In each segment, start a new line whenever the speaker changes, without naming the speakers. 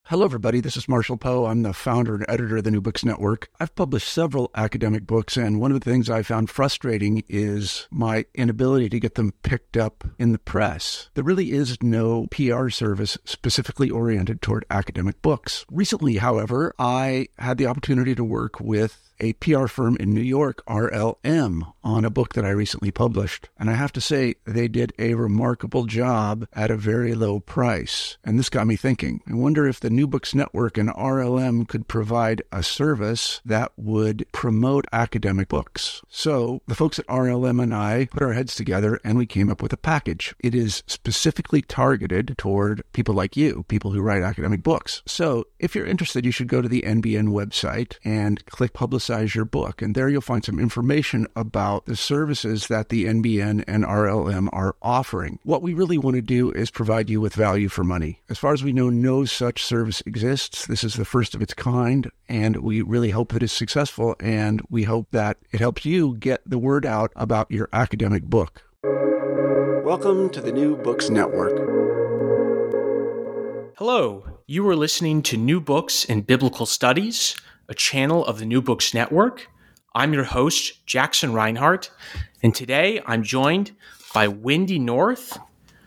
Hello, everybody. This is Marshall Poe. I'm the founder and editor of the New Books Network. I've published several academic books, and one of the things I found frustrating is my inability to get them picked up in the press. There really is no PR service specifically oriented toward academic books. Recently, however, I had the opportunity to work with a PR firm in New York, RLM, on a book that I recently published. And I have to say, they did a remarkable job at a very low price. And this got me thinking. I wonder if the New Books Network and RLM could provide a service that would promote academic books. So the folks at RLM and I put our heads together and we came up with a package. It is specifically targeted toward people like you, people who write academic books. So if you're interested, you should go to the NBN website and click Publicize Your Book. And there you'll find some information about the services that the NBN and RLM are offering. What we really want to do is provide you with value for money. As far as we know, no such service exists. This is the first of its kind, and we really hope that it's successful, and we hope that it helps you get the word out about your academic book. Welcome to the New Books Network.
Hello, you are listening to New Books in Biblical Studies, a channel of the New Books Network. I'm your host, Jackson Reinhardt, and today I'm joined by Wendy North,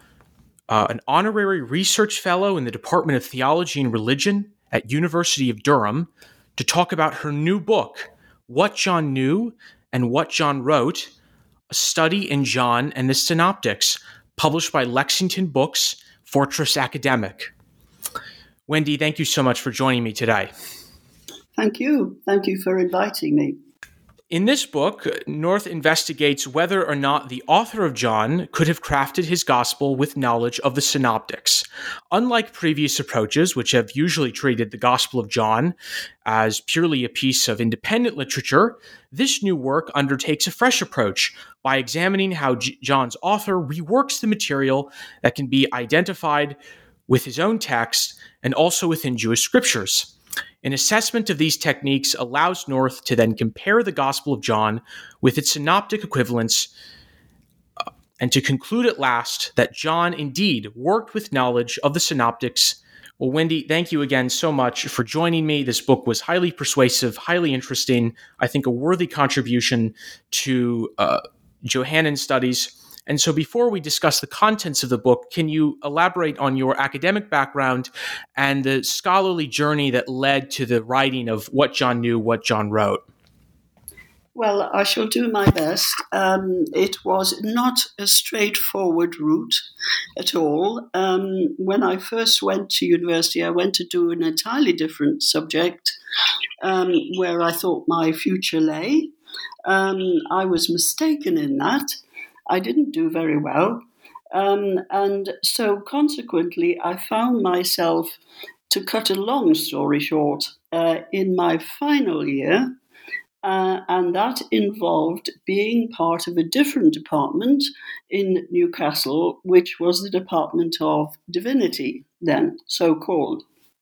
an honorary research fellow in the Department of Theology and Religion at University of Durham, to talk about her new book, What John Knew and What John Wrote, a study in John and the Synoptics, published by Lexington Books, Fortress Academic. Wendy, thank you so much for joining me today.
Thank you. Thank you for inviting me.
In this book, North investigates whether or not the author of John could have crafted his gospel with knowledge of the synoptics. Unlike previous approaches, which have usually treated the Gospel of John as purely a piece of independent literature, this new work undertakes a fresh approach by examining how John's author reworks the material that can be identified with his own text and also within Jewish scriptures. An assessment of these techniques allows North to then compare the Gospel of John with its synoptic equivalents and to conclude at last that John indeed worked with knowledge of the synoptics. Well, Wendy, thank you again so much for joining me. This book was highly persuasive, highly interesting, I think a worthy contribution to Johannine studies. And so before we discuss the contents of the book, can you elaborate on your academic background and the scholarly journey that led to the writing of What John Knew, What John Wrote?
Well, I shall do my best. It was not a straightforward route at all. When I first went to university, I went to do an entirely different subject where I thought my future lay. I was mistaken in that. I didn't do very well. And so consequently, I found myself, to cut a long story short, in my final year, and that involved being part of a different department in Newcastle, which was the Department of Divinity, then so-called.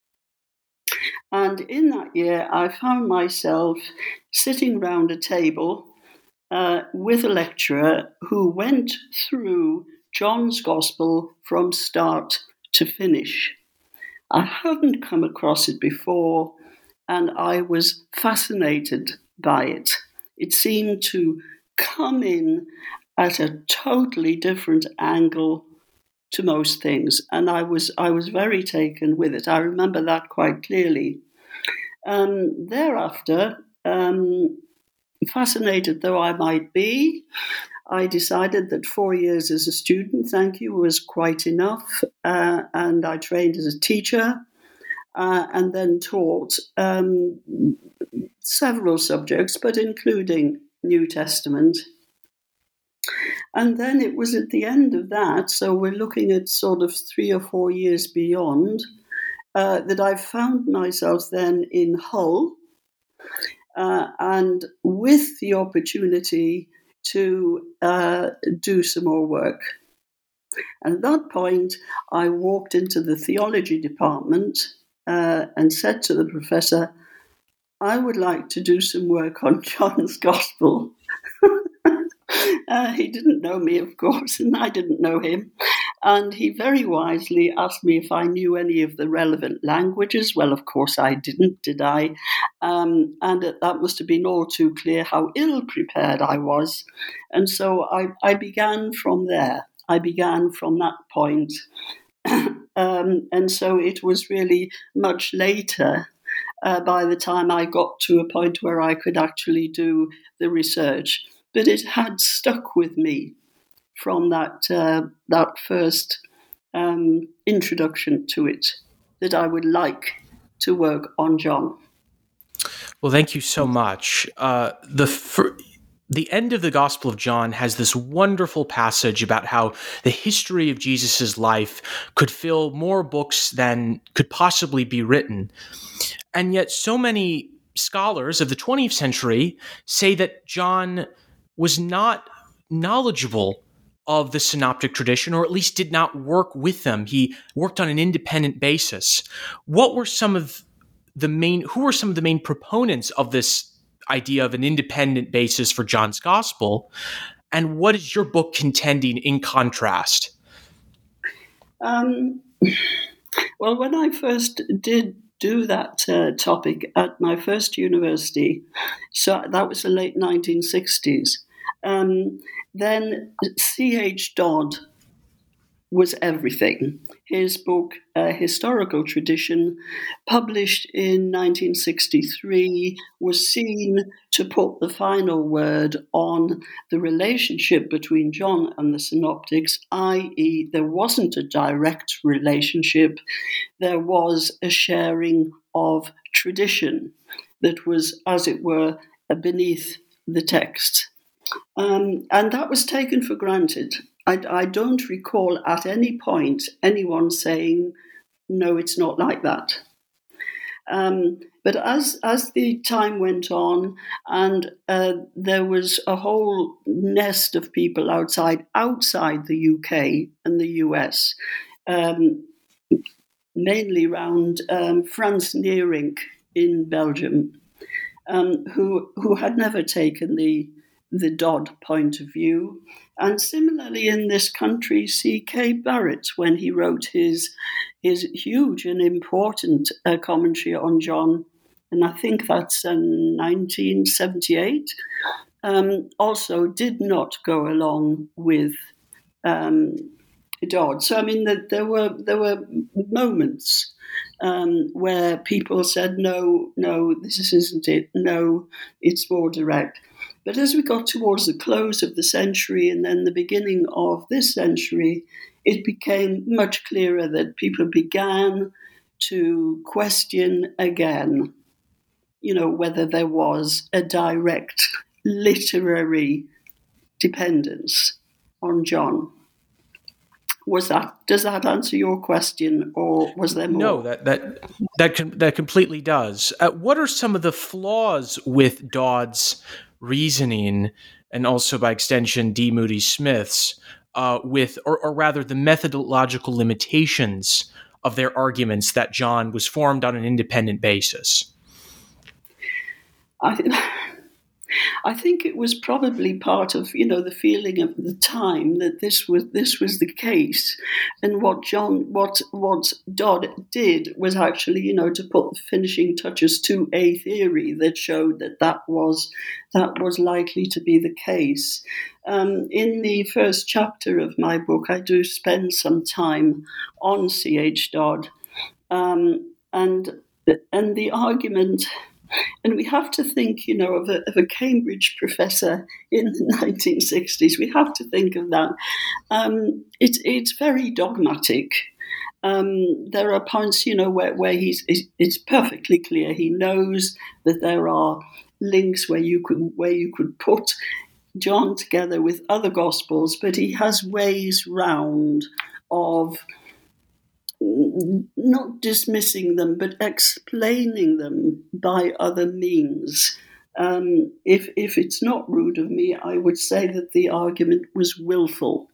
And in that year, I found myself sitting round a table with a lecturer who went through John's Gospel from start to finish. I hadn't come across it before, and I was fascinated by it. It seemed to come in at a totally different angle to most things, and I was very taken with it. I remember that quite clearly. Thereafter, fascinated though I might be, I decided that 4 years as a student, was quite enough, and I trained as a teacher and then taught several subjects, but including New Testament. And then it was at the end of that, so we're looking at sort of 3 or 4 years beyond, that I found myself then in Hull, and with the opportunity to do some more work. And at that point, I walked into the theology department and said to the professor, I would like to do some work on John's Gospel. He didn't know me, of course, and I didn't know him. And he very wisely asked me if I knew any of the relevant languages. Well, of course I didn't, did I? And that must have been all too clear how ill prepared I was. And so I began from there. I began from that point. And so it was really much later, by the time I got to a point where I could actually do the research. But it had stuck with me from that first introduction to it, that I would like to work on John.
Well, thank you so much. The end of the Gospel of John has this wonderful passage about how the history of Jesus' life could fill more books than could possibly be written. And yet so many scholars of the 20th century say that John was not knowledgeable of the synoptic tradition, or at least did not work with them. He worked on an independent basis. Who were some of the main proponents of this idea of an independent basis for John's gospel? And what is your book contending in contrast?
Well, when I first did do that topic at my first university, so that was the late 1960s, then C.H. Dodd was everything. His book, Historical Tradition, published in 1963, was seen to put the final word on the relationship between John and the Synoptics, i.e., there wasn't a direct relationship, there was a sharing of tradition that was, as it were, beneath the text. And that was taken for granted. I don't recall at any point anyone saying, no, it's not like that. But as the time went on, and there was a whole nest of people outside the UK and the US, mainly around Frans Neerink in Belgium, who had never taken the Dodd point of view. And similarly in this country, C.K. Barrett, when he wrote his huge and important commentary on John, and I think that's in 1978, also did not go along with Dodd. So I mean, there were moments where people said, no, this isn't it. No, it's more direct. But as we got towards the close of the century and then the beginning of this century, it became much clearer that people began to question again, whether there was a direct literary dependence on John. Does that answer your question, or was there more?
No, that completely does. What are some of the flaws with Dodd's reasoning, and also by extension D. Moody Smith's, or rather the methodological limitations of their arguments that John was formed on an independent basis?
I think it was probably part of, the feeling of the time that this was the case, and what Dodd did was actually, to put the finishing touches to a theory that showed that was likely to be the case. In the first chapter of my book, I do spend some time on C.H. Dodd, and the argument. And we have to think, of a Cambridge professor in the 1960s. We have to think of that. It's very dogmatic. There are points, where it's perfectly clear. He knows that there are links where you could put John together with other Gospels, but he has ways round of not dismissing them, but explaining them by other means. If it's not rude of me, I would say that the argument was willful.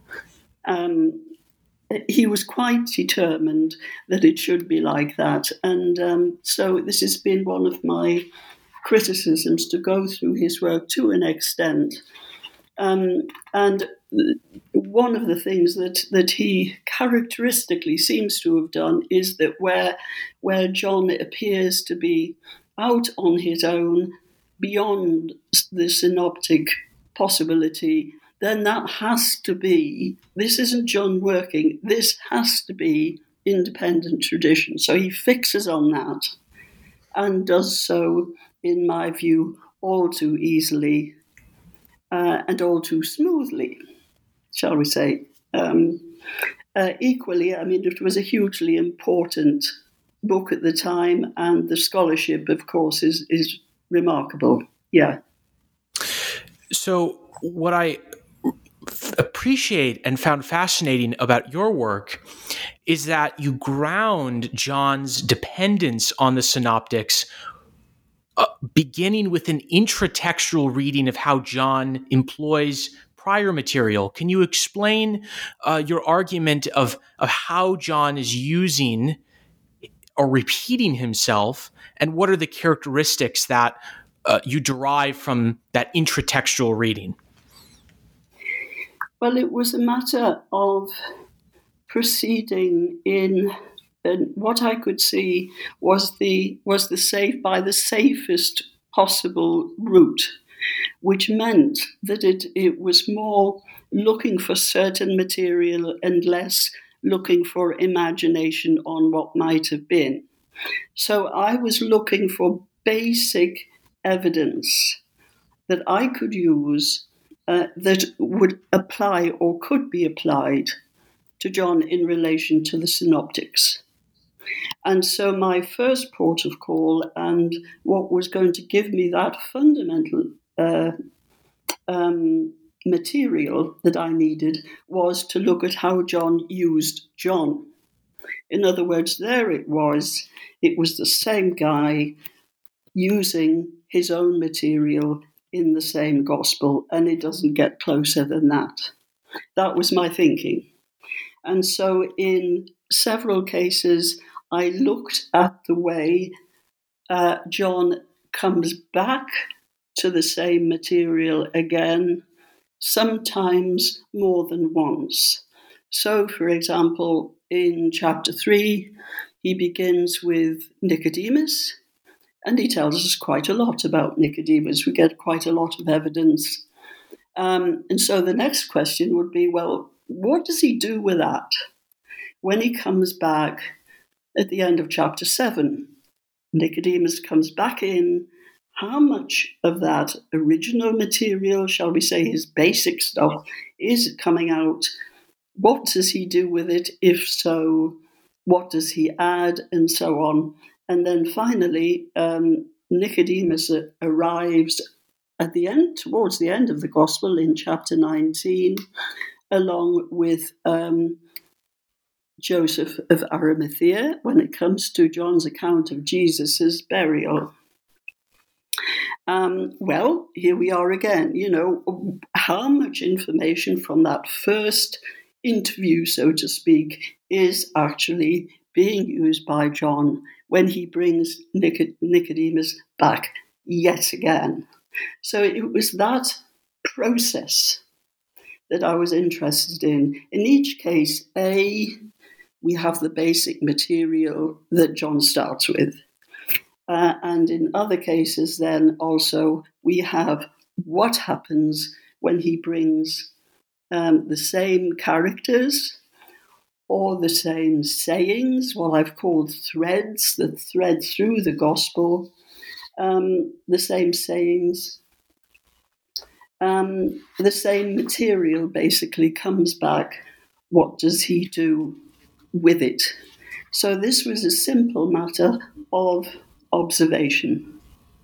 He was quite determined that it should be like that. And so this has been one of my criticisms, to go through his work to an extent And one of the things that he characteristically seems to have done is that where John appears to be out on his own, beyond the synoptic possibility, then that has to be, this isn't John working, this has to be independent tradition. So he fixes on that and does so, in my view, all too easily and all too smoothly, shall we say. Equally, I mean, it was a hugely important book at the time, and the scholarship, of course, is remarkable. Yeah.
So what I appreciate and found fascinating about your work is that you ground John's dependence on the synoptics beginning with an intratextual reading of how John employs prior material. Can you explain your argument of how John is using or repeating himself, and what are the characteristics that you derive from that intratextual reading?
Well, it was a matter of proceeding in, and what I could see was the safest possible route, which meant that it was more looking for certain material and less looking for imagination on what might have been. So I was looking for basic evidence that I could use that would apply or could be applied to John in relation to the synoptics. And so my first port of call, and what was going to give me that fundamental material that I needed, was to look at how John used John. In other words, there it was the same guy using his own material in the same gospel, and it doesn't get closer than that. That was my thinking. And so in several cases, I looked at the way John comes back to the same material again, sometimes more than once. So, for example, in chapter 3, he begins with Nicodemus, and he tells us quite a lot about Nicodemus. We get quite a lot of evidence. And so the next question would be, well, what does he do with that when he comes back at the end of chapter 7? Nicodemus comes back in. How much of that original material, shall we say his basic stuff, is coming out? What does he do with it? If so, what does he add? And so on. And then finally, Nicodemus arrives at the end, towards the end of the gospel in chapter 19, along with Joseph of Arimathea, when it comes to John's account of Jesus' burial. Well, here we are again. You know, how much information from that first interview, so to speak, is actually being used by John when he brings Nicodemus back yet again. So it was that process that I was interested in. In each case, we have the basic material that John starts with. And in other cases, then also we have what happens when he brings the same characters or the same sayings, what I've called threads, that thread through the gospel, the same sayings, the same material basically comes back. What does he do with it? So this was a simple matter of observation.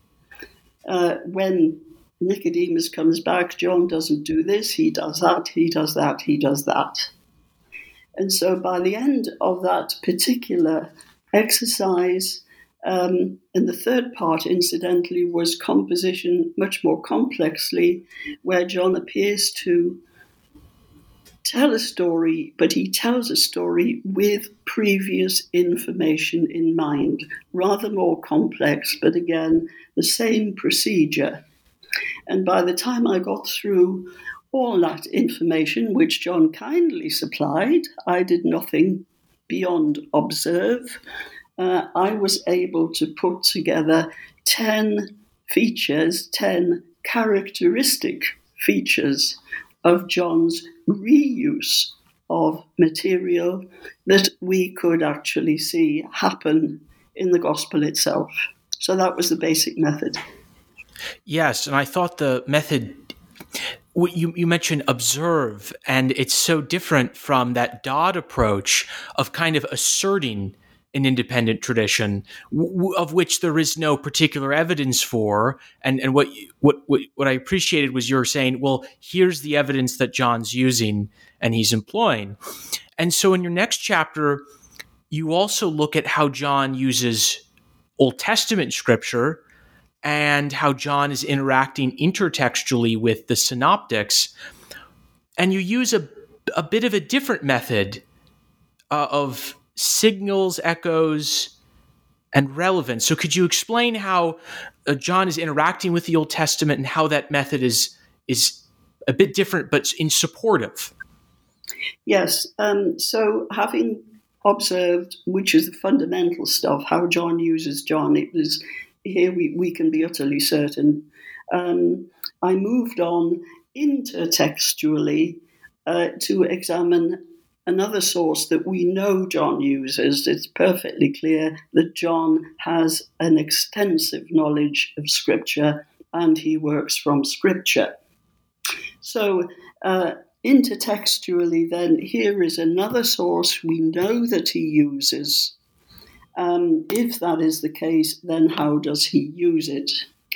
When Nicodemus comes back, John doesn't do this, he does that, he does that, he does that. And so by the end of that particular exercise, and the third part, incidentally, was composition much more complexly, where John appears to tell a story, but he tells a story with previous information in mind. Rather more complex, but again, the same procedure. And by the time I got through all that information which John kindly supplied, I did nothing beyond observe. I was able to put together 10 features, 10 characteristic features of John's reuse of material that we could actually see happen in the gospel itself. So that was the basic method.
Yes, and I thought the method, you mentioned observe, and it's so different from that Dodd approach of kind of asserting an independent tradition of which there is no particular evidence for. And what I appreciated was you're saying, well, here's the evidence that John's using and he's employing. And so in your next chapter, you also look at how John uses Old Testament scripture and how John is interacting intertextually with the synoptics. And you use a bit of a different method of signals, echoes, and relevance. So could you explain how John is interacting with the Old Testament and how that method is a bit different but in supportive?
Yes. So having observed, which is the fundamental stuff, how John uses John, it was here we can be utterly certain. I moved on intertextually to examine another source that we know John uses. It's perfectly clear that John has an extensive knowledge of Scripture and he works from Scripture. So intertextually then, here is another source we know that he uses. If that is the case, then how does he use it?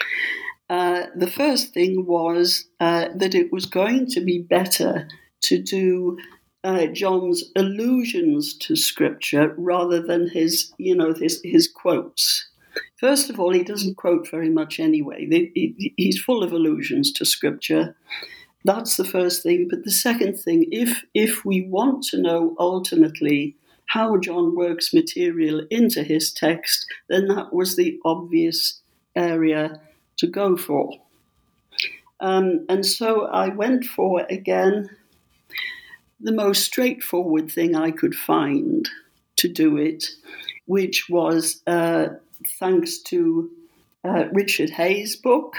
The first thing was that it was going to be better to do John's allusions to Scripture rather than his quotes. First of all, he doesn't quote very much anyway. He's full of allusions to Scripture. That's the first thing. But the second thing, if we want to know ultimately how John works material into his text, then that was the obvious area to go for. And so I went for, again, the most straightforward thing I could find to do it, which was thanks to Richard Hayes' book.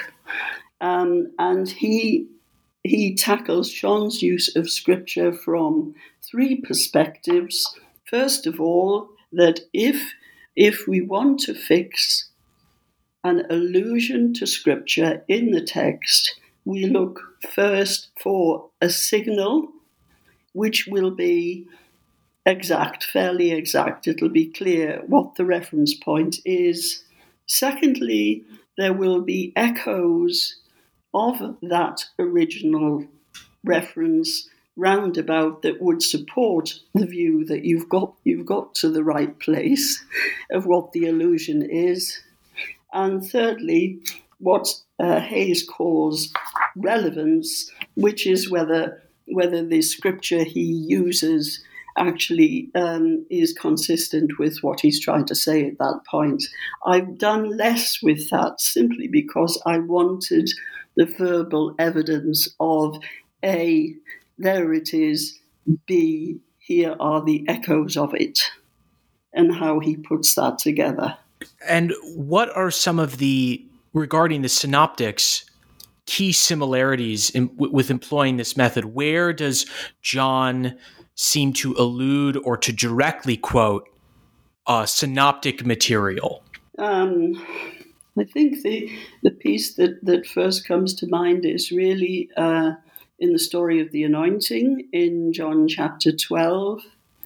And he tackles John's use of Scripture from three perspectives. First of all, that if we want to fix an allusion to Scripture in the text, we look first for a signal, which will be exact, fairly exact. It'll be clear what the reference point is. Secondly, there will be echoes of that original reference roundabout that would support the view that you've got to the right place of what the allusion is. And thirdly, what Hayes calls relevance, which is whether the Scripture he uses actually is consistent with what he's trying to say at that point. I've done less with that simply because I wanted the verbal evidence of A, there it is, B, here are the echoes of it, and how he puts that together.
And what are some of the, regarding the synoptics, key similarities with employing this method? Where does John seem to allude or to directly quote synoptic material?
I think the piece that first comes to mind is really in the story of the anointing in John chapter 12,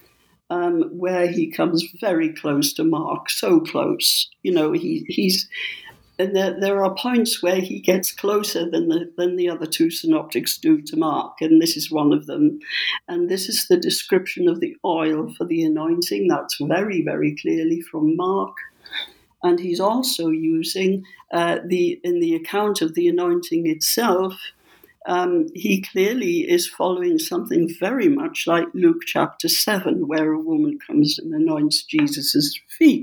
where he comes very close to Mark, so close. You know, he's and there are points where he gets closer than the other two synoptics do to Mark, and this is one of them. And this is the description of the oil for the anointing. That's very, very clearly from Mark. And he's also using in the account of the anointing itself, he clearly is following something very much like Luke chapter 7, where a woman comes and anoints Jesus' feet.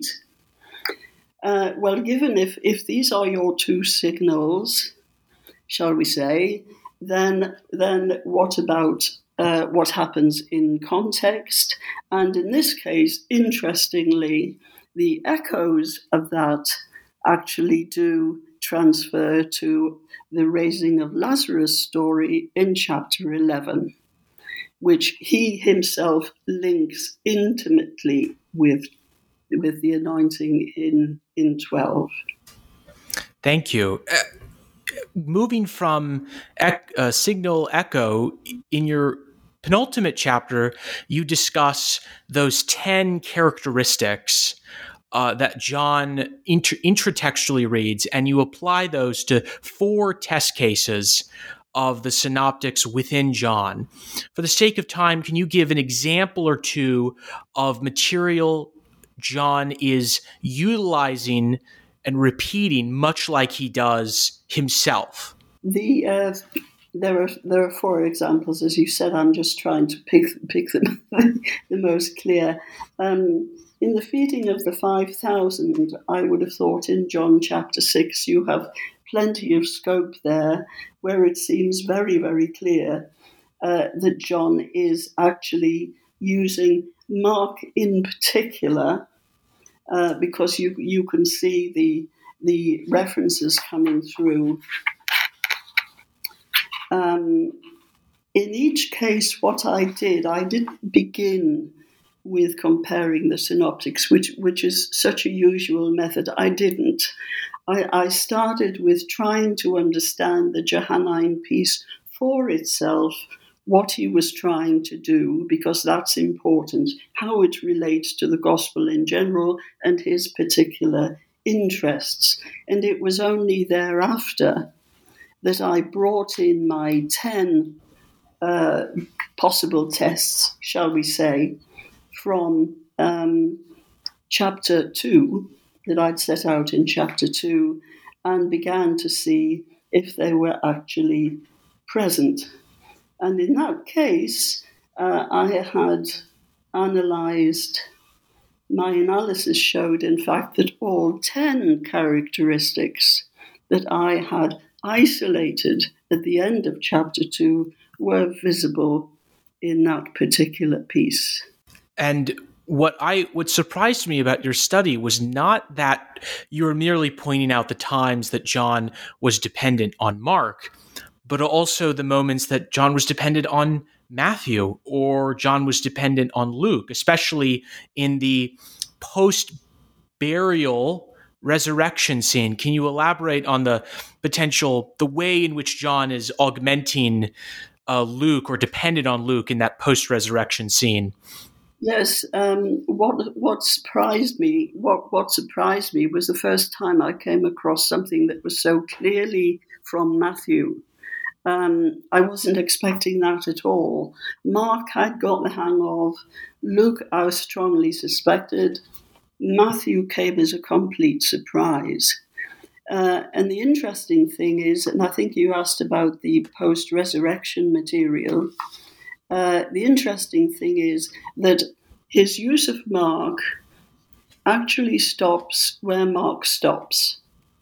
Well, given if these are your two signals, shall we say, then what about what happens in context? And in this case, interestingly, the echoes of that actually do transfer to the raising of Lazarus story in chapter 11, which he himself links intimately with the anointing in 12.
Thank you. Moving from signal echo, in your penultimate chapter, you discuss those 10 characteristics that John intratextually reads, and you apply those to 4 test cases of the synoptics within John. For the sake of time, can you give an example or two of material John is utilizing and repeating, much like he does himself?
There are 4 examples, as you said. I'm just trying to pick them the most clear. In the feeding of the 5,000, I would have thought in John chapter 6, you have plenty of scope there where it seems very, very clear that John is actually using Mark in particular, because you can see the references coming through. In each case, what I didn't begin with comparing the synoptics, which is such a usual method. I didn't. I started with trying to understand the Johannine piece for itself, what he was trying to do, because that's important, how it relates to the gospel in general and his particular interests. And it was only thereafter that I brought in my 10 possible tests, shall we say, from chapter 2, that I'd set out in chapter 2, and began to see if they were actually present. And in that case, I had analysed, my analysis showed, in fact, that all 10 characteristics that I had isolated at the end of chapter 2 were visible in that particular piece.
And what surprised me about your study was not that you were merely pointing out the times that John was dependent on Mark, but also the moments that John was dependent on Matthew or John was dependent on Luke, especially in the post-burial resurrection scene. Can you elaborate on the way in which John is augmenting Luke or dependent on Luke in that post-resurrection scene?
Yes, what surprised me was the first time I came across something that was so clearly from Matthew. I wasn't expecting that at all. Mark had got the hang of. Luke, I strongly suspected. Matthew came as a complete surprise. And the interesting thing is, and I think you asked about the post-resurrection material, the interesting thing is that his use of Mark actually stops where Mark stops.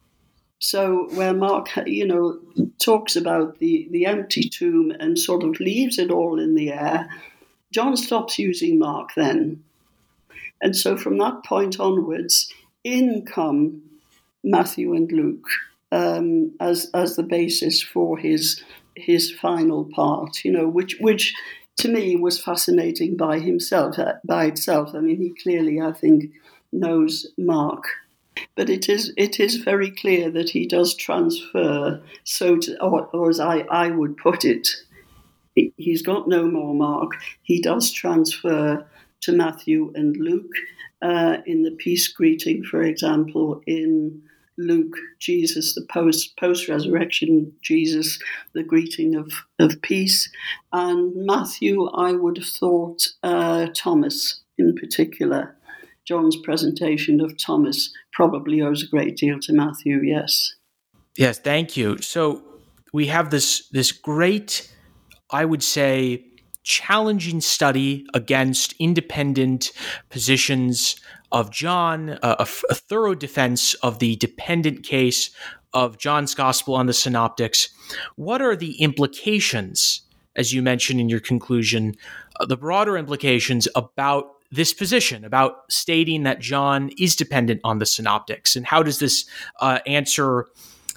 So where Mark, talks about the empty tomb and sort of leaves it all in the air, John stops using Mark then. And so from that point onwards, in come Matthew and Luke as the basis for his final part, which to me was fascinating by itself. I mean, he clearly, I think, knows Mark. But it is very clear that he does transfer, or as I would put it, he's got no more Mark. He does transfer to Matthew and Luke in the peace greeting, for example, in Luke, Jesus, the post-resurrection Jesus, the greeting of peace. And Matthew, I would have thought Thomas in particular. John's presentation of Thomas probably owes a great deal to Matthew, yes.
Yes, thank you. So we have this great, I would say, challenging study against independent positions of John, a thorough defense of the dependent case of John's Gospel on the Synoptics, what are the implications, as you mentioned in your conclusion, the broader implications about this position, about stating that John is dependent on the Synoptics? And how does this answer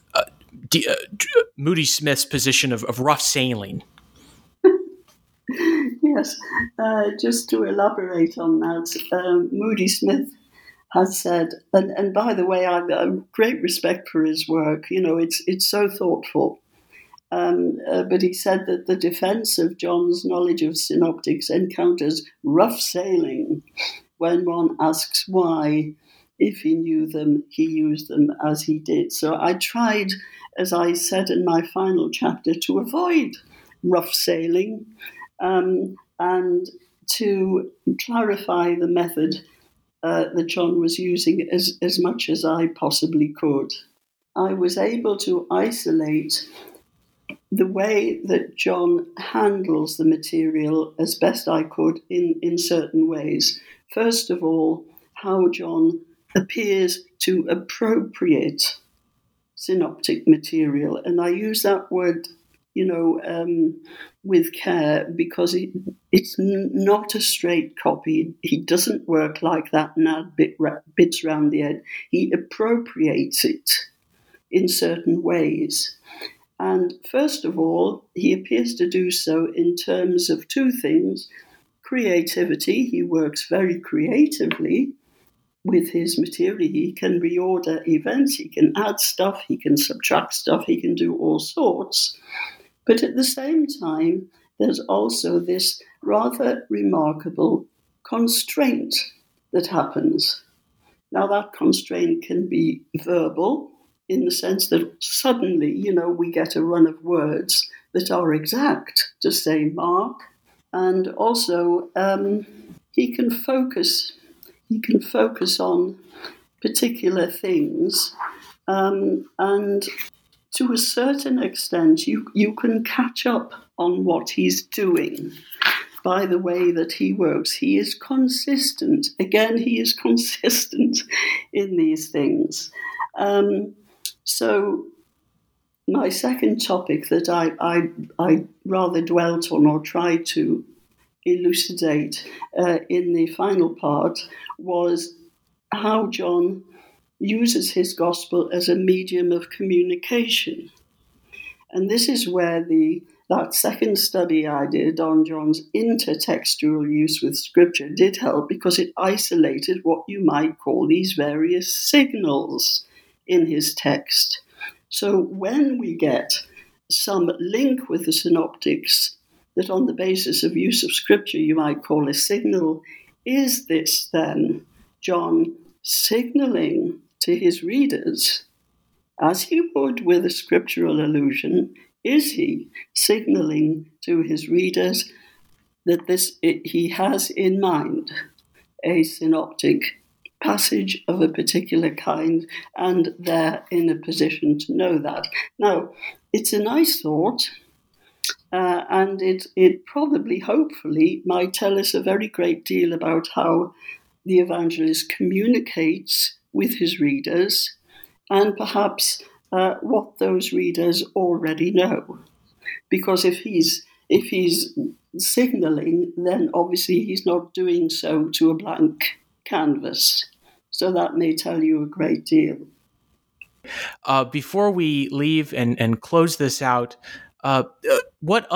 Moody Smith's position of rough sailing?
Yes, just to elaborate on that, Moody Smith has said, and by the way, I have great respect for his work. It's so thoughtful. But he said that the defense of John's knowledge of synoptics encounters rough sailing when one asks why, if he knew them, he used them as he did. So I tried, as I said in my final chapter, to avoid rough sailing and to clarify the method that John was using as much as I possibly could. I was able to isolate the way that John handles the material as best I could in certain ways. First of all, how John appears to appropriate synoptic material. And I use that word, with care, because it's not a straight copy. He doesn't work like that and add bits round the edge. He appropriates it in certain ways. And first of all, he appears to do so in terms of two things. Creativity. He works very creatively with his material. He can reorder events, he can add stuff, he can subtract stuff, he can do all sorts. But at the same time, there's also this rather remarkable constraint that happens. Now, that constraint can be verbal, in the sense that suddenly, we get a run of words that are exact to say Mark. And also, he can focus on particular things. And to a certain extent, you can catch up on what he's doing by the way that he works. He is consistent. Again, he is consistent in these things. So my second topic that I rather dwelt on or tried to elucidate in the final part was how John uses his gospel as a medium of communication. And this is where that second study I did on John's intertextual use with Scripture did help, because it isolated what you might call these various signals in his text. So when we get some link with the synoptics that on the basis of use of Scripture you might call a signal, is this then John signaling to his readers, as he would with a scriptural allusion, is he signaling to his readers that he has in mind a synoptic passage of a particular kind, and they're in a position to know that? Now, it's a nice thought, and it probably, hopefully, might tell us a very great deal about how the evangelist communicates with his readers, and perhaps what those readers already know. Because if he's signaling, then obviously he's not doing so to a blank canvas. So that may tell you a great deal.
Before we leave and close this out, what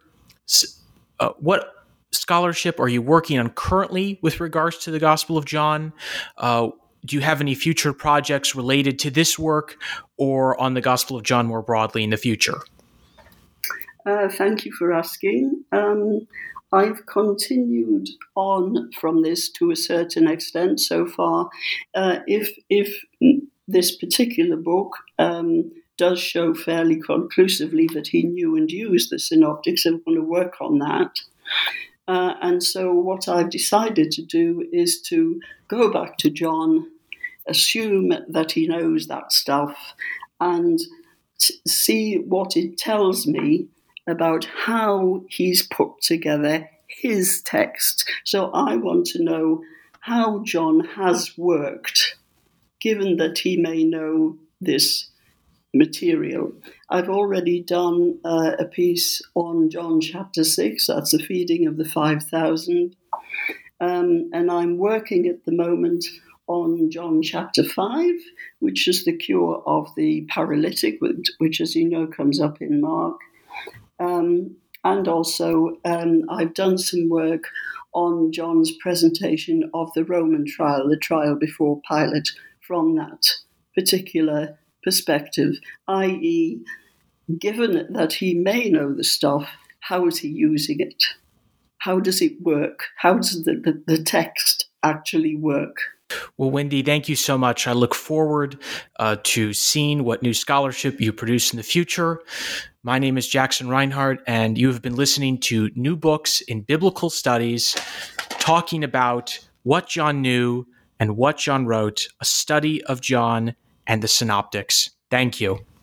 scholarship are you working on currently with regards to the Gospel of John? Do you have any future projects related to this work or on the Gospel of John more broadly in the future?
Thank you for asking. I've continued on from this to a certain extent so far. If this particular book does show fairly conclusively that he knew and used the synoptics, I'm going to work on that. And so what I've decided to do is to go back to John, assume that he knows that stuff, and see what it tells me about how he's put together his text. So I want to know how John has worked, given that he may know this material. I've already done a piece on John chapter 6, that's the feeding of the 5,000. And I'm working at the moment on John chapter 5, which is the cure of the paralytic, which, as you know, comes up in Mark. And also, I've done some work on John's presentation of the Roman trial, the trial before Pilate, from that particular perspective, i.e., given that he may know the stuff, how is he using it? How does it work? How does the text actually work?
Well, Wendy, thank you so much. I look forward to seeing what new scholarship you produce in the future. My name is Jackson Reinhardt, and you have been listening to New Books in Biblical Studies, talking about what John knew and what John wrote, a study of John and the Synoptics. Thank you.